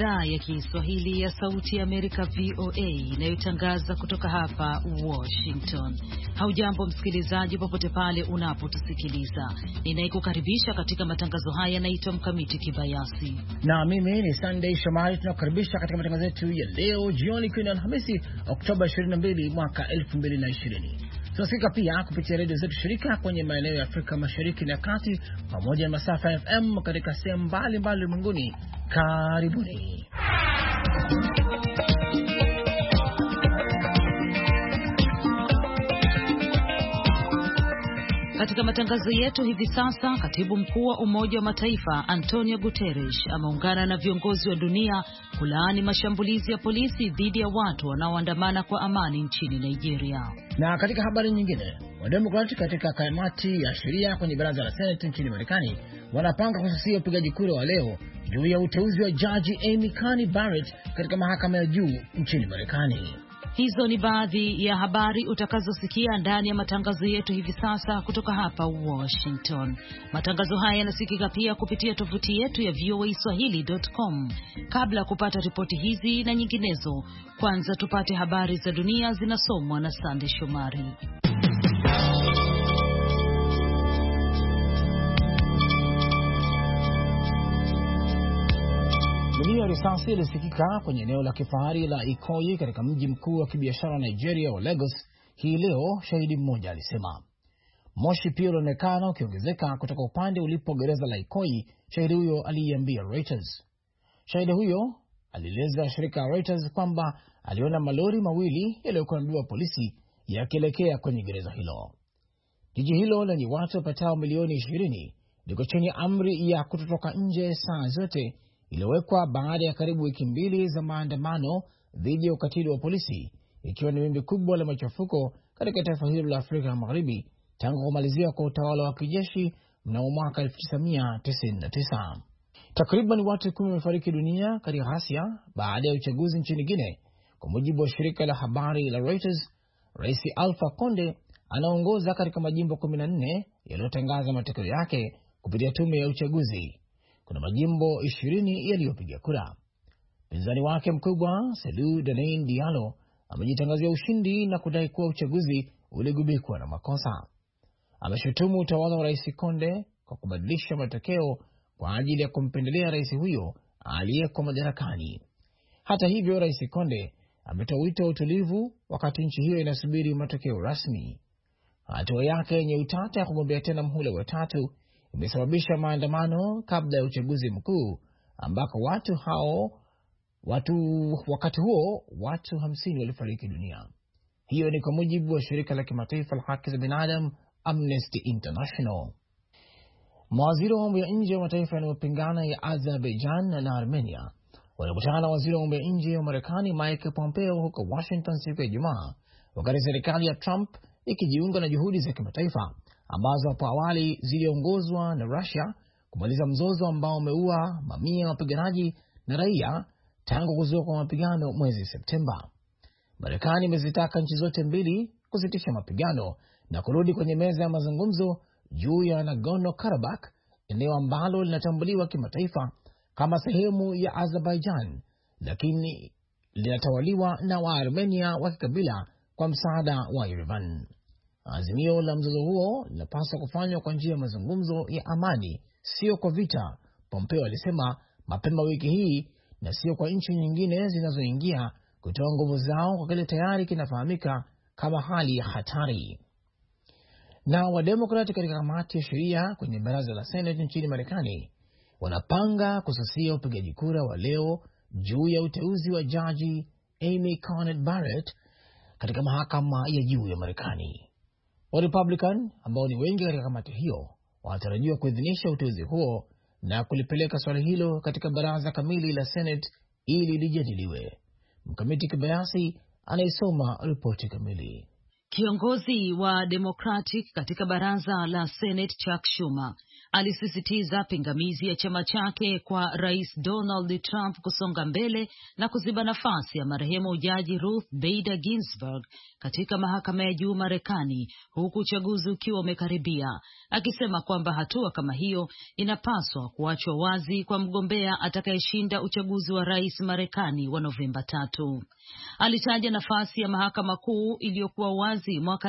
idhaa ya Kiswahili ya Sauti ya Amerika VOA inayotangaza kutoka hapa Washington. Haujambo msikilizaji popote pale unapotusikiliza. Ninayekukaribisha katika matangazo haya naitwa Mkamiti Kibayasi. Na mimi ni Sunday Shomari. Tunakukaribisha katika matangazo yetu ya leo jioni kwa Alhamisi Oktoba 22 mwaka 2020. Tunasikika pia kupitia redio zetu shirika kwenye maeneo ya Afrika Mashariki na Kati pamoja na masafa ya FM katika sehemu mbalimbali ulimwenguni. Karibuni. Katika matangazo yetu hivi sasa, katibu mkuu wa Umoja wa Mataifa Antonio Guterres ameungana na viongozi wa dunia kulaani mashambulizi ya polisi dhidi ya watu wanaoandamana kwa amani nchini Nigeria. Na katika habari nyingine, Wademokrati katika kamati ya sheria kwenye baraza la Senate nchini Marekani wanapanga kususia upigaji kura wa leo juu ya uteuzi wa jaji Amy Coney Barrett katika mahakama ya juu nchini Marekani. Hizo ni baadhi ya habari utakazosikia ndani ya matangazo yetu hivi sasa kutoka hapa Washington. Matangazo haya yanasikika pia kupitia tovuti yetu ya voaswahili.com. Kabla ya kupata ripoti hizi na nyinginezo, kwanza tupate habari za dunia zinasomwa na Sande Shomari. Milio ya risasi ilisikika kwenye eneo la kifahari la Ikoyi katika mji mkuu wa kibiashara Nigeria wa Lagos hii leo, shahidi mmoja alisema. Moshi pia ulionekana ukiongezeka kutoka upande ulipo gereza la Ikoyi, shahidi huyo aliiambia Reuters. Shahidi huyo alieleza shirika la Reuters kwamba aliona malori mawili yaliyokuwa yamebeba polisi yakielekea kwenye gereza hilo. Jiji hilo lenye watu wapatao milioni 20 liko chini amri ya kutotoka nje saa zote iliyowekwa baada ya karibu wiki mbili za maandamano dhidi ya ukatili wa polisi, ikiwa ni wimbi kubwa la machafuko katika taifa hilo la Afrika ya Magharibi tangu kumalizia kwa utawala wa kijeshi mnamo mwaka 1999. Takriban watu 10 wamefariki dunia katika ghasia baada ya uchaguzi nchini Guinea, kwa mujibu wa shirika la habari la Reuters. Rais Alpha Conde anaongoza katika majimbo 14 yaliyotangaza matokeo yake kupitia tume ya uchaguzi. Kuna majimbo 20 yaliyopiga kura. Mpinzani wake mkubwa Selou Danain Diallo amejitangazia ushindi na kudai kuwa uchaguzi uligubikwa na makosa. Ameshutumu utawala wa Rais Conde kwa kubadilisha matokeo kwa ajili ya kumpendelea rais huyo aliyeko madarakani. Hata hivyo, Rais Conde ametoa wito wa utulivu wakati nchi hiyo inasubiri matokeo rasmi. Hatua yake yenye utata ya kugombea tena mhula wa tatu imesababisha maandamano kabla ya uchaguzi mkuu, ambako wakati huo watu 50 walifariki dunia. Hiyo ni kwa mujibu wa shirika la kimataifa la haki za binadamu Amnesty International. Mawaziri wa mambo ya nje wa mataifa yanayopingana ya Azerbaijan na Armenia walikutana na waziri wa mambo ya nje wa Marekani Mike Pompeo huko Washington siku ya Ijumaa, wakati serikali ya Trump ikijiunga na juhudi za kimataifa ambazo hapo awali ziliongozwa na Russia kumaliza mzozo ambao umeua mamia ya wapiganaji na raia tangu kuzuka kwa mapigano mwezi Septemba. Marekani imezitaka nchi zote mbili kusitisha mapigano na kurudi kwenye meza ya mazungumzo juu ya Nagorno-Karabakh, eneo ambalo linatambuliwa kimataifa kama sehemu ya Azerbaijan, lakini linatawaliwa na Waarmenia wa kikabila kwa msaada wa Yerevan. Azimio la mzozo huo linapaswa kufanywa kwa njia ya mazungumzo ya amani, sio kwa vita, Pompeo alisema mapema wiki hii, na sio kwa nchi nyingine zinazoingia kutoa nguvu zao kwa kile tayari kinafahamika kama hali ya hatari. Na Wademokrati katika kamati ya sheria kwenye baraza la Senate nchini Marekani wanapanga kususia upigaji kura wa leo juu ya uteuzi wa jaji Amy Coney Barrett katika mahakama ya juu ya Marekani. Wa Republican ambao ni wengi katika kamati hiyo wanatarajiwa kuidhinisha uteuzi huo na kulipeleka swali hilo katika baraza kamili la Senate ili lijadiliwe. Mkamiti Kibayasi anaisoma ripoti kamili. Kiongozi wa Democratic katika baraza la Senate Chuck Schumer alisisitiza pingamizi ya chama chake kwa Rais Donald Trump kusonga mbele na kuziba nafasi ya marehemu Jaji Ruth Bader Ginsburg katika mahakama ya juu Marekani, huku uchaguzi ukiwa umekaribia, akisema kwamba hatua kama hiyo inapaswa kuachwa wazi kwa mgombea atakayeshinda uchaguzi wa rais Marekani wa Novemba 3. Alitaja nafasi ya mahakama kuu iliyokuwa wazi mwaka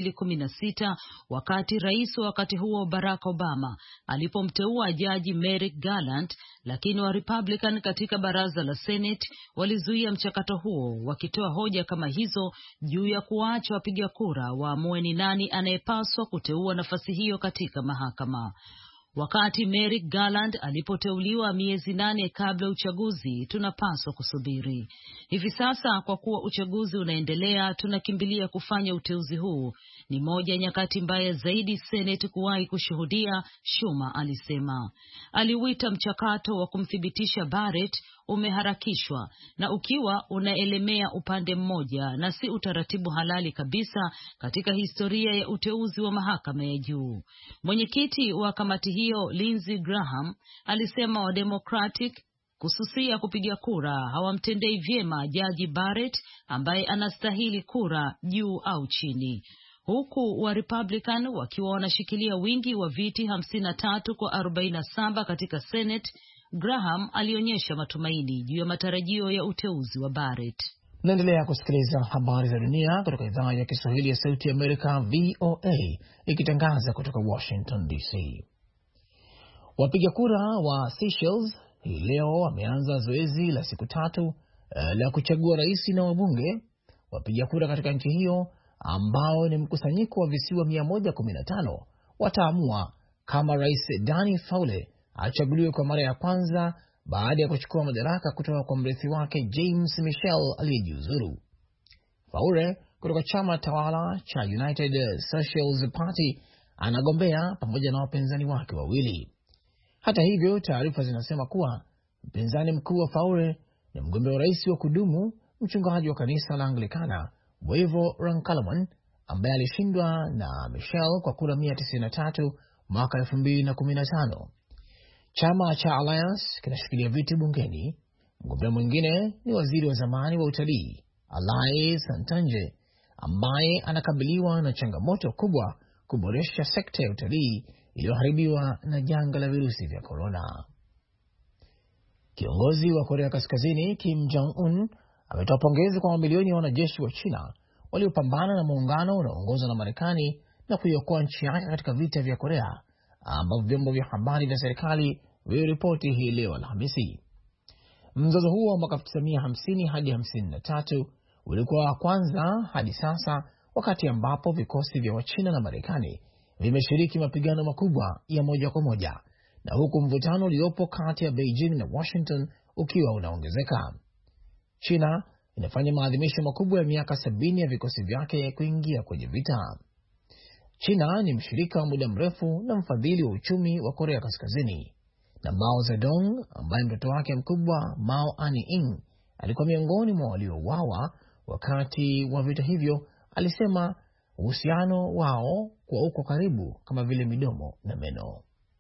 2016 wakati rais wa wakati huo Barack Obama alipomteua Jaji Merrick Garland, lakini wa Republican katika baraza la Senate walizuia mchakato huo, wakitoa hoja kama hizo juu ya kuacha wapiga kura waamue ni nani anayepaswa kuteua nafasi hiyo katika mahakama. Wakati Merrick Garland alipoteuliwa miezi 8 kabla uchaguzi, tunapaswa kusubiri. Hivi sasa kwa kuwa uchaguzi unaendelea, tunakimbilia kufanya uteuzi huu. Ni moja nyakati mbaya zaidi Senate kuwahi kushuhudia, Schumer alisema. Aliuita mchakato wa kumthibitisha Barrett umeharakishwa na ukiwa unaelemea upande mmoja na si utaratibu halali kabisa katika historia ya uteuzi wa mahakama ya juu. Mwenyekiti wa kamati hiyo Lindsey Graham alisema wa Democratic kususia kupiga kura hawamtendei vyema Jaji Barrett ambaye anastahili kura juu au chini, huku wa Republican wakiwa wanashikilia wingi wa viti 53 kwa 47 katika Senate. Graham alionyesha matumaini juu ya matarajio ya uteuzi wa Barrett. Naendelea kusikiliza habari za dunia kutoka idhaa ya Kiswahili ya Sauti ya Amerika, VOA, ikitangaza kutoka Washington DC. Wapiga kura wa Seychelles hii leo wameanza zoezi la siku 3 la kuchagua rais na wabunge. Wapiga kura katika nchi hiyo ambao ni mkusanyiko wa visiwa 115 wataamua kama Rais Dani Faure achaguliwe kwa mara ya kwanza baada ya kuchukua madaraka kutoka kwa mrithi wake James Michel aliyejiuzuru. Faure kutoka chama tawala cha United Socialist Party anagombea pamoja na wapinzani wake wawili. Hata hivyo, taarifa zinasema kuwa mpinzani mkuu wa Faure ni mgombea wa rais wa kudumu, mchungaji wa kanisa la Anglikana Waivo Rankalawan, ambaye alishindwa na Michel kwa kura 193 mwaka 2015. Chama cha Alliance kinashikilia viti bungeni. Mgombea mwingine ni waziri wa zamani wa utalii Alain Santanje, ambaye anakabiliwa na changamoto kubwa kuboresha sekta ya utalii iliyoharibiwa na janga la virusi vya korona. Kiongozi wa Korea Kaskazini Kim Jong-un ametoa pongezi kwa mamilioni ya wanajeshi wa China waliopambana na muungano unaoongozwa na Marekani na kuiokoa nchi yake katika vita vya Korea, ambavyo vyombo vya habari vya serikali viliripoti hii leo Alhamisi. Mzozo huo wa mwaka 1950 hadi 53 ulikuwa wa kwanza hadi sasa, wakati ambapo vikosi vya Wachina na Marekani vimeshiriki mapigano makubwa ya moja kwa moja, na huku mvutano uliopo kati ya Beijing na Washington ukiwa unaongezeka. China inafanya maadhimisho makubwa ya miaka 70 ya vikosi vyake kuingia kwenye vita. China ni mshirika wa muda mrefu na mfadhili wa uchumi wa Korea Kaskazini, na Mao Zedong ambaye mtoto wake mkubwa Mao Ani-ing alikuwa miongoni mwa waliouawa wakati wa vita hivyo, alisema uhusiano wao kwa uko karibu kama vile midomo na meno.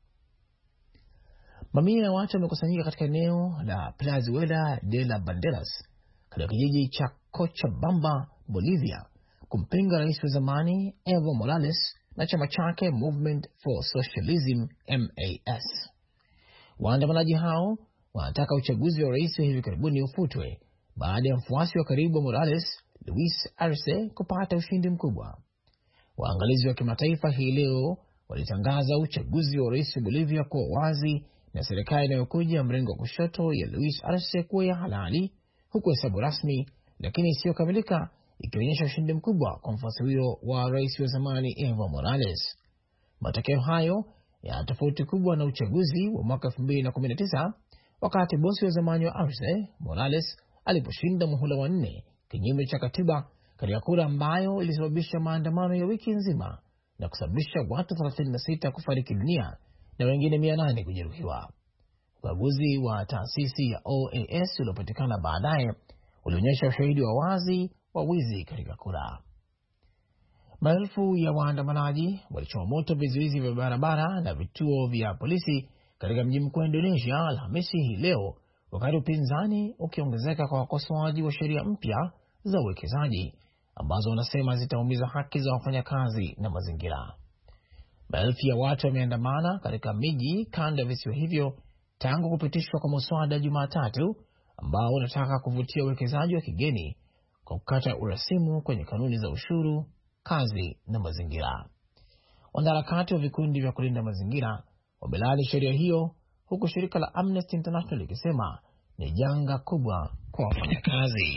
Mamia ya watu wamekusanyika katika eneo la Plazuela de la Banderas katika kijiji cha Cochabamba, Bolivia, kumpinga rais wa zamani Evo Morales na chama chake Movement for Socialism MAS. Waandamanaji hao wanataka uchaguzi wa rais wa hivi karibuni ufutwe baada ya mfuasi wa karibu wa Morales, Luis Arce, kupata ushindi mkubwa. Waangalizi wa kimataifa hii leo walitangaza uchaguzi wa rais wa Bolivia kuwa wazi na serikali inayokuja mrengo wa kushoto ya Luis Arce kuwa ya halali, huku hesabu rasmi lakini isiyokamilika ikionyesha ushindi mkubwa kwa mfuasi huyo wa rais wa zamani Evo Morales. Matokeo hayo ya tofauti kubwa na uchaguzi wa mwaka 2019 wakati bosi wa zamani wa Arce, Morales, aliposhinda muhula wa 4 kinyume cha katiba katika kura ambayo ilisababisha maandamano ya wiki nzima na kusababisha watu 36 kufariki dunia na wengine 800 kujeruhiwa. Ukaguzi wa taasisi ya OAS uliopatikana baadaye ulionyesha ushahidi wa wazi wa wizi katika kura. Maelfu ya waandamanaji walichoma moto vizuizi vya barabara na vituo vya polisi katika mji mkuu wa Indonesia Alhamisi hii leo, wakati upinzani ukiongezeka kwa wakosoaji wa sheria mpya za uwekezaji ambazo wanasema zitaumiza haki za wafanyakazi na mazingira. Maelfu ya watu wameandamana katika miji kando ya visiwa hivyo tangu kupitishwa kwa muswada Jumatatu ambao unataka kuvutia uwekezaji wa kigeni kwa kukata urasimu kwenye kanuni za ushuru, kazi na mazingira. Wanaharakati wa vikundi vya kulinda mazingira wamelaani sheria hiyo, huku shirika la Amnesty International likisema ni janga kubwa kwa wafanyakazi.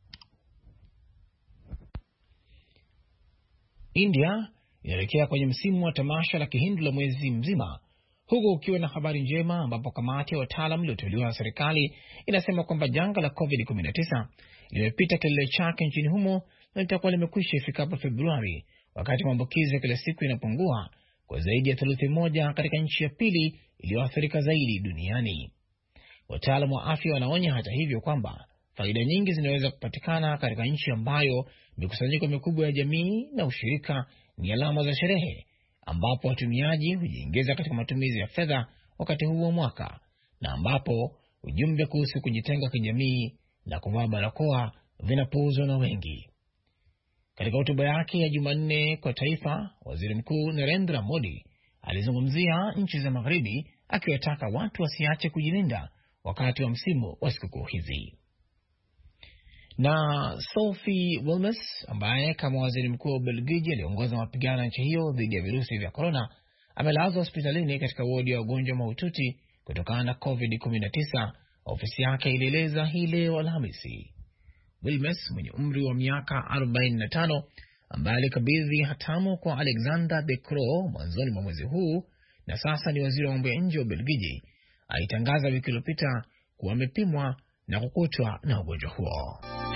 India inaelekea kwenye msimu wa tamasha la Kihindu la mwezi mzima, huku ukiwa na habari njema ambapo kamati ya wataalamu iliyoteuliwa na serikali inasema kwamba janga la COVID-19 limepita kilele chake nchini humo na litakuwa limekwisha ifikapo Februari, wakati maambukizi ya kila siku yanapungua kwa zaidi ya theluthi moja katika nchi ya pili iliyoathirika zaidi duniani. Wataalamu wa afya wanaonya hata hivyo kwamba faida nyingi zinaweza kupatikana katika nchi ambayo mikusanyiko mikubwa ya jamii na ushirika ni alama za sherehe, ambapo watumiaji hujiingiza katika matumizi ya fedha wakati huu wa mwaka, na ambapo ujumbe kuhusu kujitenga kijamii na kuvaa barakoa vinapuuzwa na wengi. Katika hotuba yake ya Jumanne kwa taifa, Waziri Mkuu Narendra Modi alizungumzia nchi za magharibi akiwataka watu wasiache kujilinda wakati wa msimu wa sikukuu hizi. Na Sophie Wilmes ambaye kama waziri mkuu wa Ubelgiji aliongoza mapigano nchi hiyo dhidi ya virusi vya corona amelazwa hospitalini katika wodi ya wagonjwa mahututi kutokana na COVID-19, ofisi yake ilieleza hii leo Alhamisi. Wilmes mwenye umri wa miaka 45 ambaye alikabidhi hatamu kwa Alexander De Croo mwanzoni mwa mwezi huu na sasa ni waziri wa mambo ya nje wa Ubelgiji, alitangaza wiki iliyopita kuwa amepimwa na kukutwa na ugonjwa huo.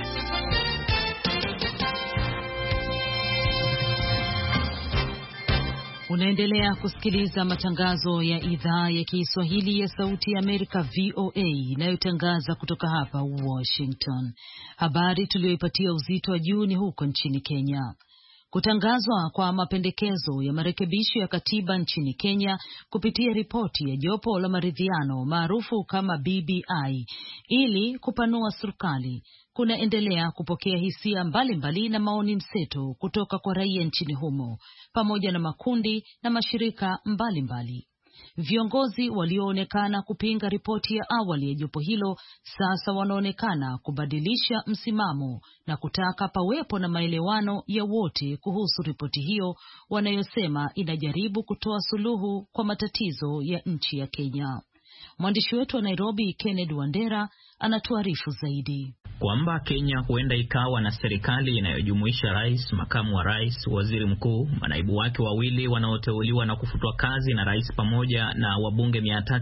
Unaendelea kusikiliza matangazo ya idhaa ya Kiswahili ya Sauti ya Amerika VOA inayotangaza kutoka hapa Washington. Habari tuliyoipatia uzito wa juu ni huko nchini Kenya. Kutangazwa kwa mapendekezo ya marekebisho ya katiba nchini Kenya kupitia ripoti ya jopo la maridhiano maarufu kama BBI ili kupanua serikali kunaendelea kupokea hisia mbalimbali na maoni mseto kutoka kwa raia nchini humo pamoja na makundi na mashirika mbalimbali. Viongozi walioonekana kupinga ripoti ya awali ya jopo hilo sasa wanaonekana kubadilisha msimamo na kutaka pawepo na maelewano ya wote kuhusu ripoti hiyo wanayosema inajaribu kutoa suluhu kwa matatizo ya nchi ya Kenya. Mwandishi wetu wa Nairobi Kennedy Wandera anatuarifu zaidi. Kwamba Kenya huenda ikawa na serikali inayojumuisha rais, makamu wa rais, waziri mkuu, manaibu wake wawili wanaoteuliwa na kufutwa kazi na rais pamoja na wabunge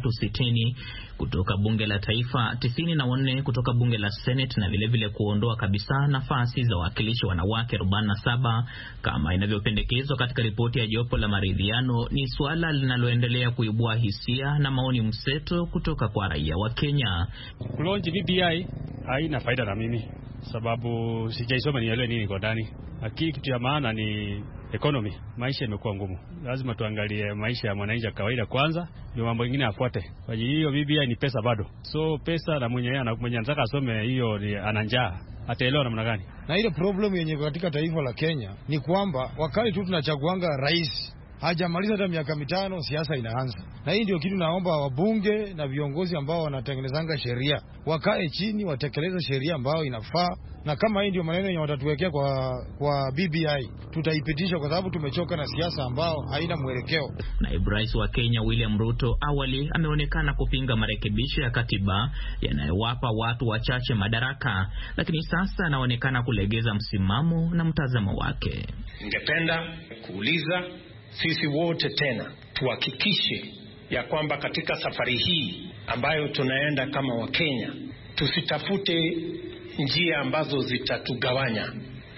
360 kutoka bunge la taifa, 94 kutoka bunge la Senate na vilevile kuondoa kabisa nafasi za wawakilishi wanawake 47 kama inavyopendekezwa katika ripoti ya jopo la maridhiano ni suala linaloendelea kuibua hisia na maoni mseto kutoka kwa raia wa Kenya. Kulonji BBI haina faida na mimi sababu sijaisoma nielewe nini kwa ndani. Lakini kitu ya maana ni economy. Maisha imekuwa ngumu. Lazima tuangalie maisha ya mwananchi kawaida kwanza, ndio mambo mengine yafuate. Kwa hiyo BBI ni pesa bado. So pesa na mwenye anataka asome hiyo ana njaa. Ataelewa namna gani? Na ile problem yenye katika taifa la Kenya ni kwamba wakati tu tunachaguanga rais hajamaliza hata miaka 5 siasa inaanza. Na hii ndio kitu naomba wabunge na viongozi ambao wanatengenezanga sheria wakae chini watekeleze sheria ambayo inafaa, na kama hii ndio maneno yenye watatuwekea kwa BBI tutaipitisha kwa sababu tumechoka na siasa ambao haina mwelekeo. Naibu Rais wa Kenya William Ruto awali ameonekana kupinga marekebisho ya katiba yanayowapa watu wachache madaraka, lakini sasa anaonekana kulegeza msimamo na mtazamo wake. Ningependa kuuliza sisi wote tena tuhakikishe ya kwamba katika safari hii ambayo tunaenda kama Wakenya tusitafute njia ambazo zitatugawanya,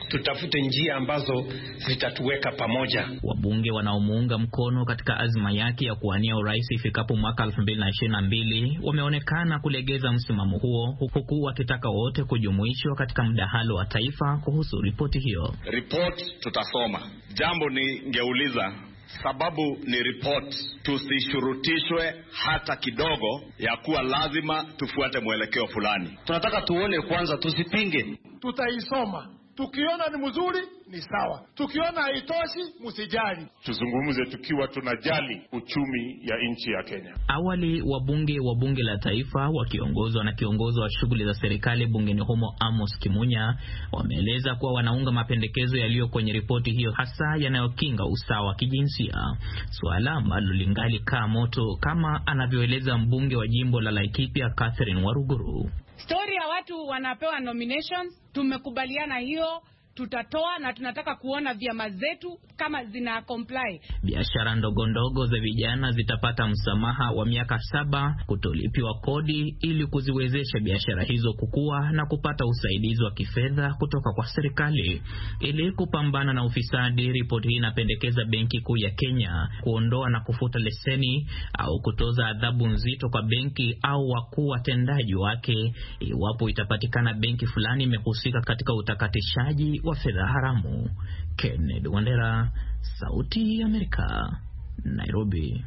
tutafute njia ambazo zitatuweka pamoja. Wabunge wanaomuunga mkono katika azma yake ya kuwania urais ifikapo mwaka 2022 wameonekana kulegeza msimamo huo, huku wakitaka wote kujumuishwa katika mdahalo wa taifa kuhusu ripoti hiyo. Report tutasoma. Jambo ningeuliza, sababu ni report, tusishurutishwe hata kidogo ya kuwa lazima tufuate mwelekeo fulani. Tunataka tuone kwanza, tusipinge. Tutaisoma. Tukiona ni mzuri ni sawa, tukiona haitoshi msijali. Tuzungumze tukiwa tunajali uchumi ya nchi ya Kenya. Awali wabunge wa bunge la taifa wakiongozwa na kiongozi wa shughuli za serikali bungeni humo Amos Kimunya wameeleza kuwa wanaunga mapendekezo yaliyo kwenye ripoti hiyo, hasa yanayokinga usawa wa kijinsia, swala ambalo lingali kaa moto, kama anavyoeleza mbunge wa jimbo la Laikipia Catherine Waruguru. Story ya watu wanapewa nominations, tumekubaliana hiyo, tutatoa na tunataka kuona vyama zetu kama zina comply. Biashara ndogo ndogo za vijana zitapata msamaha wa miaka 7 kutolipiwa kodi ili kuziwezesha biashara hizo kukua na kupata usaidizi wa kifedha kutoka kwa serikali. Ili kupambana na ufisadi, ripoti hii inapendekeza Benki Kuu ya Kenya kuondoa na kufuta leseni au kutoza adhabu nzito kwa benki au wakuu watendaji wake iwapo itapatikana benki fulani imehusika katika utakatishaji wa fedha haramu. Kennedy Wandera, Sauti ya Amerika, Nairobi.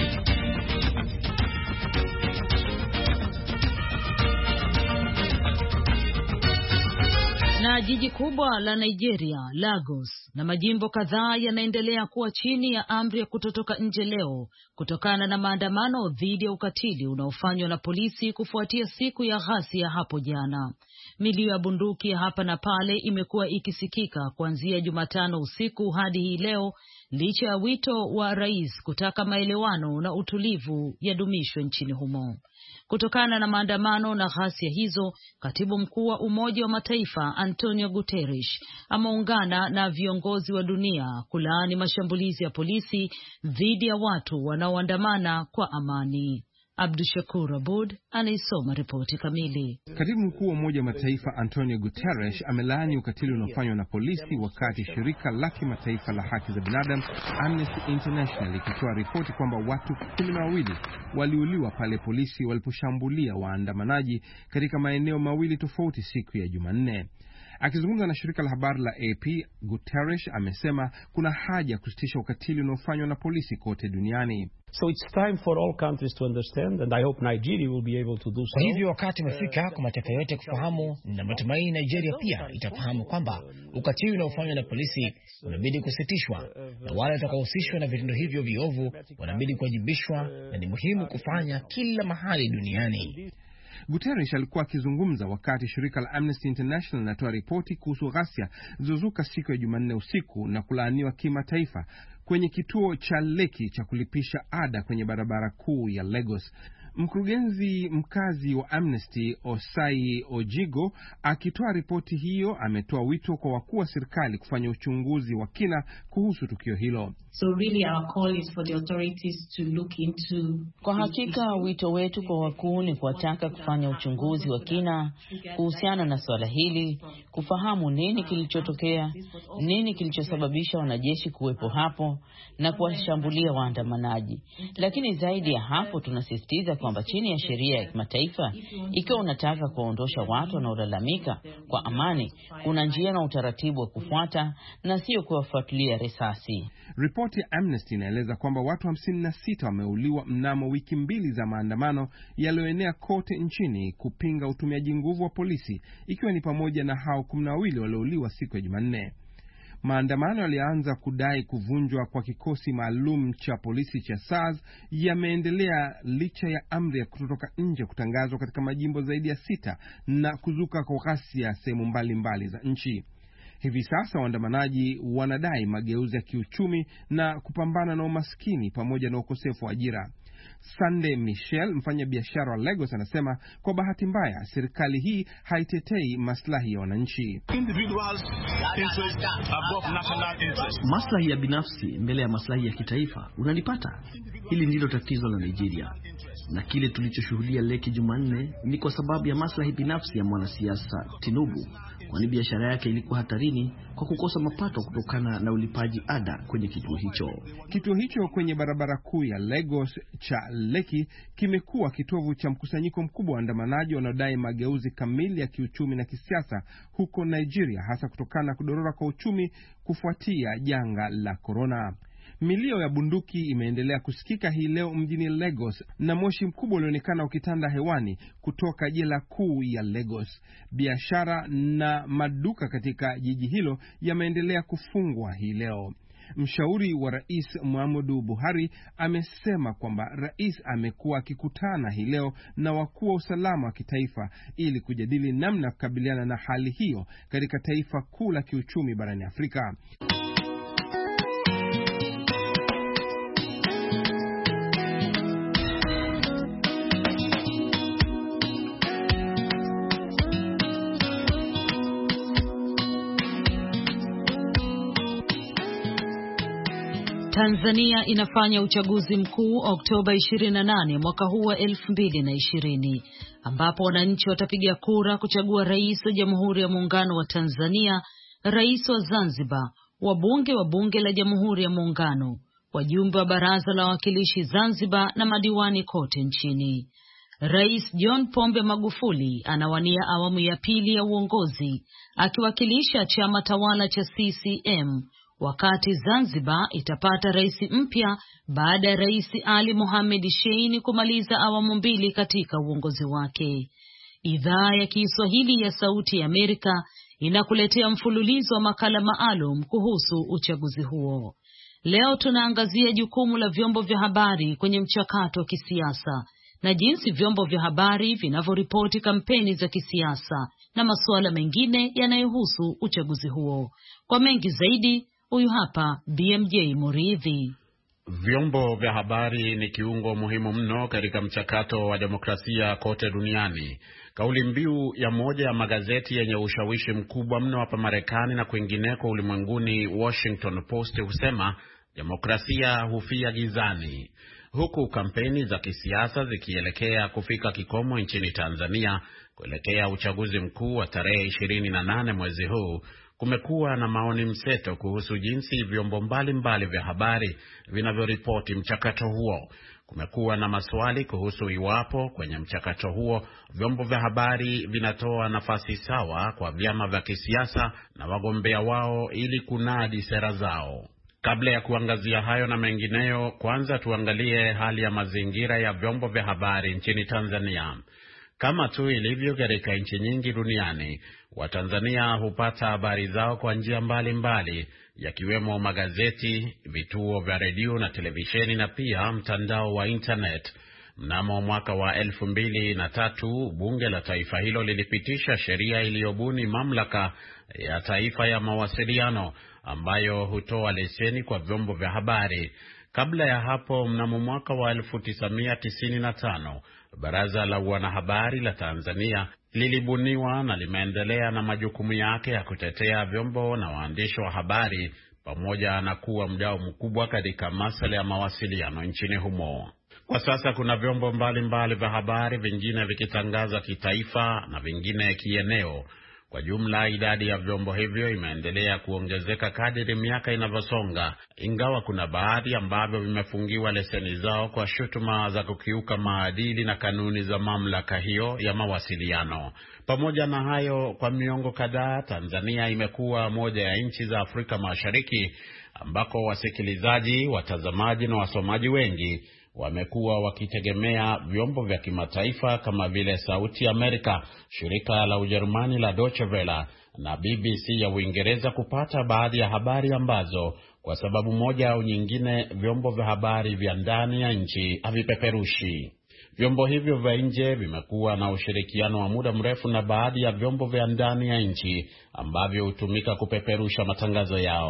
Na jiji kubwa la Nigeria, Lagos, na majimbo kadhaa yanaendelea kuwa chini ya amri ya kutotoka nje leo kutokana na maandamano dhidi ya ukatili unaofanywa na polisi kufuatia siku ya ghasia hapo jana. Milio ya bunduki hapa na pale imekuwa ikisikika kuanzia Jumatano usiku hadi hii leo, licha ya wito wa rais kutaka maelewano na utulivu yadumishwe nchini humo. Kutokana na maandamano na ghasia hizo, katibu mkuu wa Umoja wa Mataifa Antonio Guterres ameungana na viongozi wa dunia kulaani mashambulizi ya polisi dhidi ya watu wanaoandamana kwa amani. Abdushakur Abud anaisoma ripoti kamili. Katibu mkuu wa Umoja wa Mataifa Antonio Guterres amelaani ukatili unaofanywa na polisi, wakati shirika la kimataifa la haki za binadamu Amnesty International likitoa ripoti kwamba watu 12 waliuliwa pale polisi waliposhambulia waandamanaji katika maeneo mawili tofauti siku ya Jumanne. Akizungumza na shirika la habari la AP, Guterres amesema kuna haja kusitisha ukatili unaofanywa na polisi kote duniani. So it's time for all countries to understand, and I hope Nigeria will be able to do so. Kwa hivyo wakati umefika kwa mataifa yote kufahamu, na matumaini Nigeria pia itafahamu kwamba ukatili unaofanywa na polisi unabidi kusitishwa, na wale watakaohusishwa na vitendo hivyo viovu wanabidi kuwajibishwa, na ni muhimu kufanya kila mahali duniani. Guterres alikuwa akizungumza wakati shirika la Amnesty International linatoa ripoti kuhusu ghasia zilizozuka siku ya Jumanne usiku na kulaaniwa kimataifa kwenye kituo cha Lekki cha kulipisha ada kwenye barabara kuu ya Lagos. Mkurugenzi mkazi wa Amnesty Osai Ojigo akitoa ripoti hiyo ametoa wito kwa wakuu wa serikali kufanya uchunguzi wa kina kuhusu tukio hilo. So really our call is for the authorities to look into. Kwa hakika wito wetu kwa wakuu ni kuwataka kufanya uchunguzi wa kina kuhusiana na swala hili, kufahamu nini kilichotokea, nini kilichosababisha wanajeshi kuwepo hapo na kuwashambulia waandamanaji. Lakini zaidi ya hapo tunasisitiza kwamba chini ya sheria ya kimataifa, ikiwa unataka kuondosha watu wanaolalamika kwa amani, kuna njia na utaratibu wa kufuata na sio kuwafuatilia risasi. Ripoti ya Amnesty inaeleza kwamba watu 56 wameuliwa mnamo wiki 2 za maandamano yaliyoenea kote nchini kupinga utumiaji nguvu wa polisi, ikiwa ni pamoja na hao 12 waliouliwa siku ya Jumanne. Maandamano yalianza kudai kuvunjwa kwa kikosi maalum cha polisi cha SARS yameendelea licha ya amri ya kutotoka nje kutangazwa katika majimbo zaidi ya 6 na kuzuka kwa ghasia sehemu mbalimbali za nchi. Hivi sasa waandamanaji wanadai mageuzi ya kiuchumi na kupambana na umaskini pamoja na ukosefu wa ajira. Sunday Michel, mfanya biashara wa Lagos, anasema kwa bahati mbaya serikali hii haitetei maslahi ya wananchi. Maslahi ya binafsi mbele ya maslahi ya kitaifa, unanipata? Hili ndilo tatizo la Nigeria. Na kile tulichoshuhudia Lekki Jumanne ni kwa sababu ya maslahi binafsi ya mwanasiasa Tinubu, kwani biashara yake ilikuwa hatarini kwa kukosa mapato kutokana na ulipaji ada kwenye kituo hicho. Kituo hicho kwenye barabara kuu ya Lagos cha Lekki kimekuwa kitovu cha mkusanyiko mkubwa wa waandamanaji wanaodai mageuzi kamili ya kiuchumi na kisiasa huko Nigeria, hasa kutokana na kudorora kwa uchumi kufuatia janga la corona. Milio ya bunduki imeendelea kusikika hii leo mjini Lagos na moshi mkubwa ulionekana ukitanda hewani kutoka jela kuu ya Lagos. Biashara na maduka katika jiji hilo yameendelea kufungwa hii leo. Mshauri wa Rais Muhammadu Buhari amesema kwamba rais amekuwa akikutana hii leo na wakuu wa usalama wa kitaifa ili kujadili namna ya kukabiliana na hali hiyo katika taifa kuu la kiuchumi barani Afrika. Tanzania inafanya uchaguzi mkuu Oktoba 28 mwaka huu wa 2020, ambapo wananchi watapiga kura kuchagua rais wa Jamhuri ya Muungano wa Tanzania, rais wa Zanzibar, wabunge wa Bunge la Jamhuri ya Muungano, wajumbe wa Baraza la Wawakilishi Zanzibar na madiwani kote nchini. Rais John Pombe Magufuli anawania awamu ya pili ya uongozi akiwakilisha chama tawala cha CCM, wakati Zanzibar itapata rais mpya baada ya Rais Ali Mohamed Shein kumaliza awamu mbili katika uongozi wake. Idhaa ya Kiswahili ya Sauti ya Amerika inakuletea mfululizo wa makala maalum kuhusu uchaguzi huo. Leo tunaangazia jukumu la vyombo vya habari kwenye mchakato wa kisiasa na jinsi vyombo vya habari vinavyoripoti kampeni za kisiasa na masuala mengine yanayohusu uchaguzi huo. Kwa mengi zaidi, huyu hapa BMJ Muridhi. Vyombo vya habari ni kiungo muhimu mno katika mchakato wa demokrasia kote duniani. Kauli mbiu ya moja ya magazeti yenye ushawishi mkubwa mno hapa Marekani na kwingineko ulimwenguni, Washington Post, husema demokrasia hufia gizani. Huku kampeni za kisiasa zikielekea kufika kikomo nchini Tanzania kuelekea uchaguzi mkuu wa tarehe 28 mwezi huu, kumekuwa na maoni mseto kuhusu jinsi vyombo mbalimbali vya habari vinavyoripoti mchakato huo. Kumekuwa na maswali kuhusu iwapo kwenye mchakato huo vyombo vya habari vinatoa nafasi sawa kwa vyama vya kisiasa na wagombea wao ili kunadi sera zao. Kabla ya kuangazia hayo na mengineyo, kwanza tuangalie hali ya mazingira ya vyombo vya habari nchini Tanzania. Kama tu ilivyo katika nchi nyingi duniani, Watanzania hupata habari zao kwa njia mbalimbali, yakiwemo magazeti, vituo vya redio na televisheni na pia mtandao wa internet. Mnamo mwaka wa 2003, bunge la taifa hilo lilipitisha sheria iliyobuni mamlaka ya taifa ya mawasiliano ambayo hutoa leseni kwa vyombo vya habari. Kabla ya hapo, mnamo mwaka wa 1995, Baraza la Wanahabari la Tanzania lilibuniwa na limeendelea na majukumu yake ya kutetea vyombo na waandishi wa habari pamoja na kuwa mdau mkubwa katika masuala ya mawasiliano nchini humo. Kwa sasa kuna vyombo mbalimbali vya habari, vingine vikitangaza kitaifa na vingine kieneo. Kwa jumla, idadi ya vyombo hivyo imeendelea kuongezeka kadiri miaka inavyosonga, ingawa kuna baadhi ambavyo vimefungiwa leseni zao kwa shutuma za kukiuka maadili na kanuni za mamlaka hiyo ya mawasiliano. Pamoja na hayo, kwa miongo kadhaa Tanzania imekuwa moja ya nchi za Afrika Mashariki ambako wasikilizaji, watazamaji na wasomaji wengi wamekuwa wakitegemea vyombo vya kimataifa kama vile Sauti Amerika, shirika la Ujerumani la Deutsche Welle na BBC ya Uingereza kupata baadhi ya habari ambazo kwa sababu moja au nyingine vyombo vya habari vya ndani ya nchi havipeperushi. Vyombo hivyo vya nje vimekuwa na ushirikiano wa muda mrefu na baadhi ya vyombo vya ndani ya nchi ambavyo hutumika kupeperusha matangazo yao.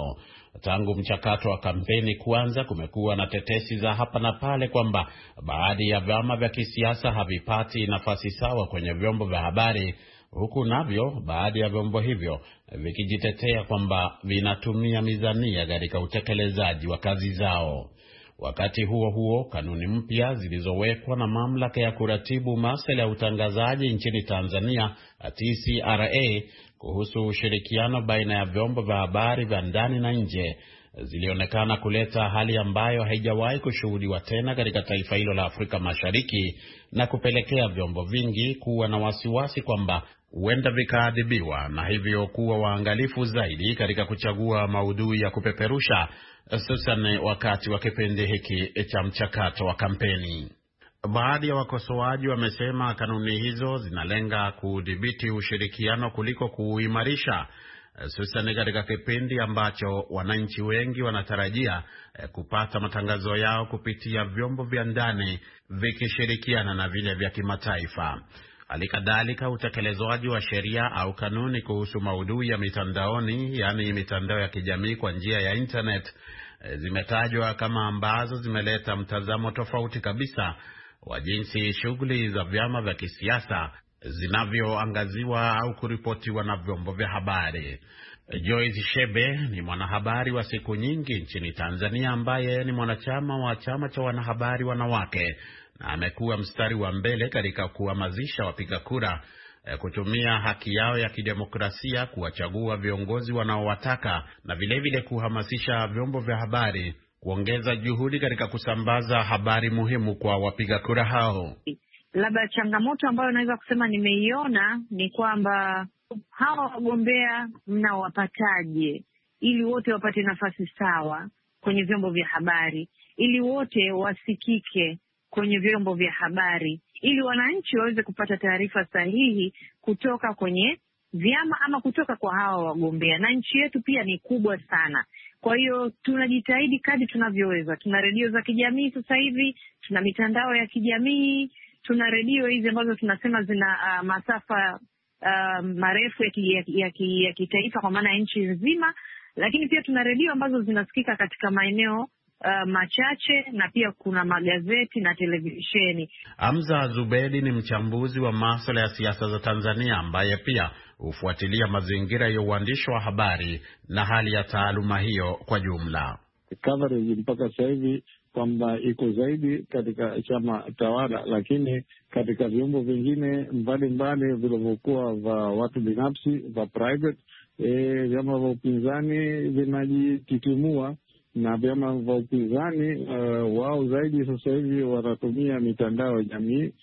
Tangu mchakato wa kampeni kuanza, kumekuwa na tetesi za hapa na pale kwamba baadhi ya vyama vya kisiasa havipati nafasi sawa kwenye vyombo vya habari, huku navyo baadhi ya vyombo hivyo vikijitetea kwamba vinatumia mizania katika utekelezaji wa kazi zao. Wakati huo huo, kanuni mpya zilizowekwa na mamlaka ya kuratibu masuala ya utangazaji nchini Tanzania, TCRA, kuhusu ushirikiano baina ya vyombo vya habari vya ndani na nje zilionekana kuleta hali ambayo haijawahi kushuhudiwa tena katika taifa hilo la Afrika Mashariki, na kupelekea vyombo vingi kuwa na wasiwasi kwamba huenda vikaadhibiwa na hivyo kuwa waangalifu zaidi katika kuchagua maudhui ya kupeperusha, hususan wakati wa kipindi hiki cha mchakato wa kampeni. Baadhi ya wakosoaji wamesema kanuni hizo zinalenga kudhibiti ushirikiano kuliko kuuimarisha, hususan katika kipindi ambacho wananchi wengi wanatarajia kupata matangazo yao kupitia vyombo vya ndani vikishirikiana na vile vya kimataifa. Halikadhalika, utekelezwaji wa sheria au kanuni kuhusu maudhui ya mitandaoni, yaani mitandao ya kijamii kwa njia ya internet, zimetajwa kama ambazo zimeleta mtazamo tofauti kabisa wa jinsi shughuli za vyama vya kisiasa zinavyoangaziwa au kuripotiwa na vyombo vya habari. Joyce Shebe ni mwanahabari wa siku nyingi nchini Tanzania ambaye ni mwanachama wa chama cha wanahabari wanawake, na amekuwa mstari wa mbele katika kuhamasisha wapiga kura kutumia haki yao ya kidemokrasia kuwachagua viongozi wanaowataka, na vilevile kuhamasisha vyombo vya habari kuongeza juhudi katika kusambaza habari muhimu kwa wapiga kura hao. Labda changamoto ambayo naweza kusema nimeiona ni kwamba hawa wagombea mnawapataje ili wote wapate nafasi sawa kwenye vyombo vya habari, ili wote wasikike kwenye vyombo vya habari, ili wananchi waweze kupata taarifa sahihi kutoka kwenye vyama ama kutoka kwa hawa wagombea. Na nchi yetu pia ni kubwa sana, kwa hiyo tunajitahidi kadri tunavyoweza. Tuna redio za kijamii sasa hivi, tuna mitandao ya kijamii, tuna redio hizi ambazo tunasema zina masafa marefu ya kitaifa kwa maana ya nchi nzima, lakini pia tuna redio ambazo zinasikika katika maeneo machache, na pia kuna magazeti na televisheni. Hamza Zubedi ni mchambuzi wa masuala ya siasa za Tanzania ambaye pia hufuatilia mazingira ya uandishi wa habari na hali ya taaluma hiyo kwa jumla. Coverage mpaka sasa hivi kwamba iko zaidi katika chama tawala, lakini katika vyombo vingine mbalimbali vilivyokuwa vya watu binafsi, vya private, vyama vya upinzani vinajititimua, na vyama vya upinzani wao zaidi sasa hivi wanatumia mitandao ya jamii,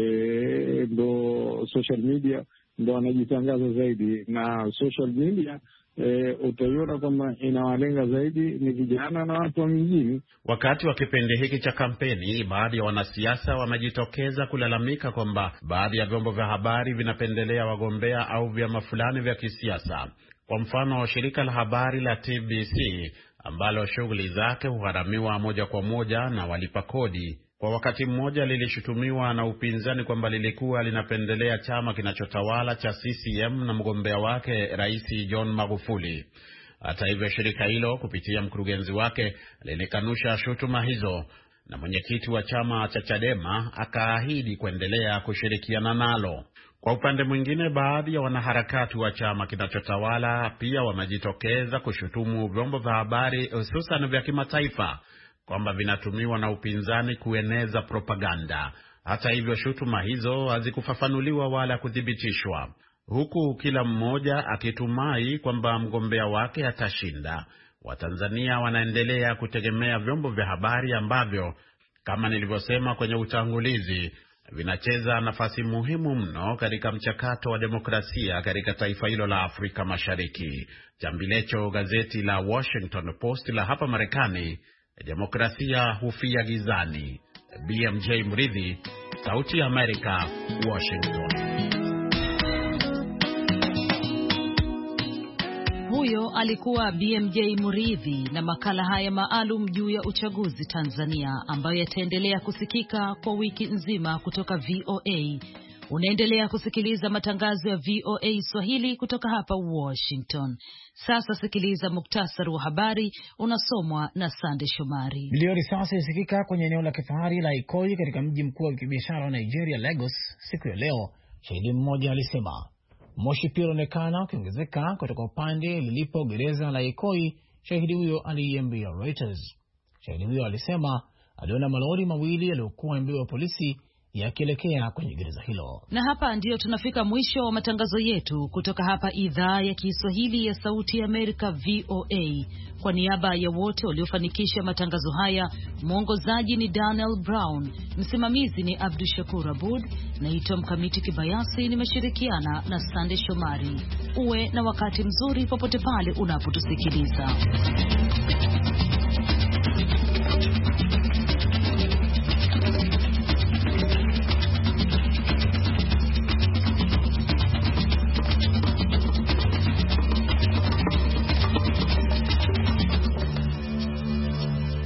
ndo social media ndo wanajitangaza zaidi, na social media utaiona kwamba inawalenga zaidi ni vijana na watu wa mjini. Wakati wa kipindi hiki cha kampeni, baadhi ya wanasiasa wamejitokeza kulalamika kwamba baadhi ya vyombo vya habari vinapendelea wagombea au vyama fulani vya kisiasa. Kwa mfano, shirika la habari la TBC ambalo shughuli zake huharamiwa moja kwa moja na walipa kodi, kwa wakati mmoja lilishutumiwa na upinzani kwamba lilikuwa linapendelea chama kinachotawala cha CCM na mgombea wake Rais John Magufuli. Hata hivyo, shirika hilo kupitia mkurugenzi wake lilikanusha shutuma hizo, na mwenyekiti wa chama cha Chadema akaahidi kuendelea kushirikiana nalo. Kwa upande mwingine, baadhi ya wanaharakati wa chama kinachotawala pia wamejitokeza kushutumu vyombo vya habari hususan vya kimataifa kwamba vinatumiwa na upinzani kueneza propaganda. Hata hivyo, shutuma hizo hazikufafanuliwa wala kuthibitishwa. Huku kila mmoja akitumai kwamba mgombea wake atashinda, Watanzania wanaendelea kutegemea vyombo vya habari ambavyo, kama nilivyosema kwenye utangulizi, vinacheza nafasi muhimu mno katika mchakato wa demokrasia katika taifa hilo la Afrika Mashariki. Jambilecho, gazeti la Washington Post la hapa Marekani, demokrasia hufia gizani. BMJ Mridhi, Sauti ya Amerika, Washington. Huyo alikuwa BMJ Muridhi na makala haya maalum juu ya uchaguzi Tanzania, ambayo yataendelea kusikika kwa wiki nzima kutoka VOA Unaendelea kusikiliza matangazo ya VOA Swahili kutoka hapa Washington. Sasa sikiliza muktasari wa habari unasomwa na Sande Shomari. Milio ya risasi ilisikika kwenye eneo la kifahari la Ikoyi katika mji mkuu wa kibiashara wa Nigeria, Lagos, siku ya leo, shahidi mmoja alisema. Moshi pia unaonekana ukiongezeka kutoka upande lilipo gereza la Ikoyi, shahidi huyo aliiambia Reuters. Shahidi huyo alisema aliona malori mawili yaliyokuwa yamebeba polisi yakielekea kwenye gereza hilo. Na hapa ndio tunafika mwisho wa matangazo yetu kutoka hapa idhaa ya Kiswahili ya Sauti ya Amerika, VOA. Kwa niaba ya wote waliofanikisha matangazo haya, mwongozaji ni Daniel Brown, msimamizi ni Abdu Shakur Abud, naitwa Mkamiti Kibayasi, nimeshirikiana na Sande Shomari. Uwe na wakati mzuri popote pale unapotusikiliza.